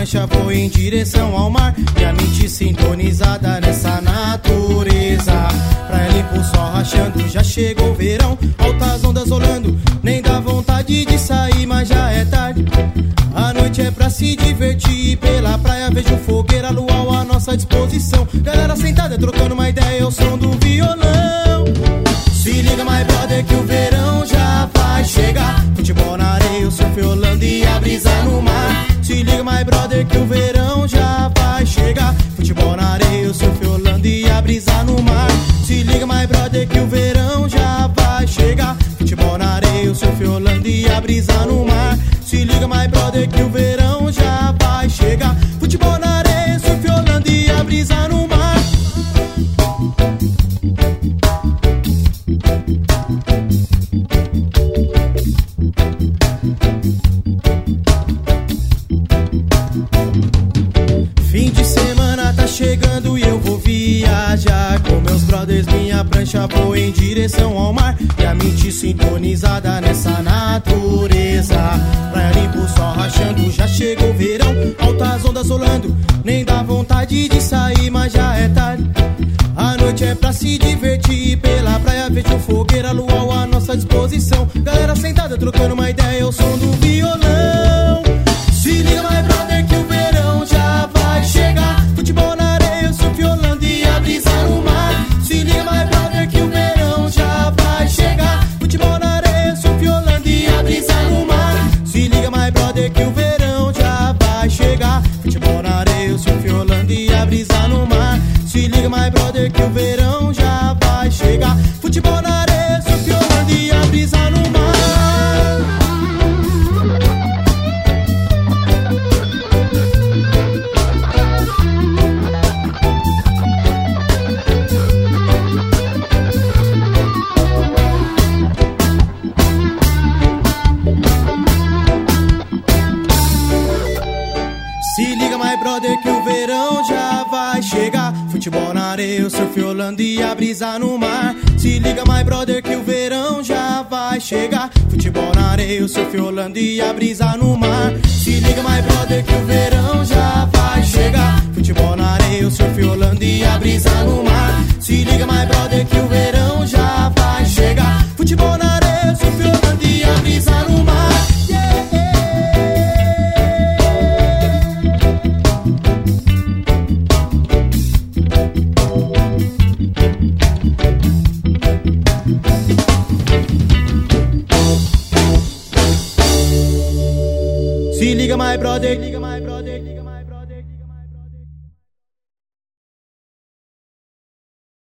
prancha, vou em direção ao mar. E a mente sintonizada nessa natureza. Praia limpa, o sol rachando, já chegou o verão. Altas ondas rolando, nem dá vontade de sair, mas já é tarde. A noite é pra se divertir, pela praia vejo fogueira, luau à nossa disposição. Galera sentada trocando uma ideia, o som do violão. Se liga, my brother, que o verão já vai chegar. Futebol na areia, o surf rolando e a brisa no mar. Se liga, my brother, que o verão já vai chegar. Futebol na areia, o surf rolando e a brisa no mar. Se liga, my brother, que o verão já vai chegar. Futebol na areia, o surf rolando e a brisa no mar. Se liga, my brother, que o verão já vai chegar. Futebol na areia, surf rolando e a brisa no mar. Fim de semana tá chegando e eu vou viajar com meus brothers, minha prancha, vou em direção ao mar. E a mente sintonizada nessa natureza. Praia limpa, o sol rachando, já chegou o verão. Altas ondas rolando, nem dá vontade de sair, mas já é tarde. A noite é pra se divertir, pela praia vejo fogueira, luau à nossa disposição. Galera sentada trocando uma ideia, o som do violão. Se liga, my brother, que o verão já vai chegar. Futebol na areia, surf rolando e a brisa no mar. Se liga, my brother, que o verão já vai chegar. Futebol na areia, surf rolando e a brisa no mar. Se liga, my brother, que o verão já vai chegar. Futebol na areia, surf rolando e a brisa no mar. Se liga, my brother, que o verão já vai chegar. Futebol na areia, surf rolando e a brisa no mar. Se liga, my brother, que o verão já vai chegar. Futebol na areia, o surf rolando e a brisa no mar. Se liga, my brother, que o verão já vai chegar. Futebol na areia, o surf rolando e a brisa no mar. Se liga, my brother, que o verão já vai chegar. Futebol na areia, o surf rolando e a brisa no mar. Se liga, my brother, que o verão já vai chegar. Futebol na areia, o surf rolando e a brisa no mar. Se liga, my brother,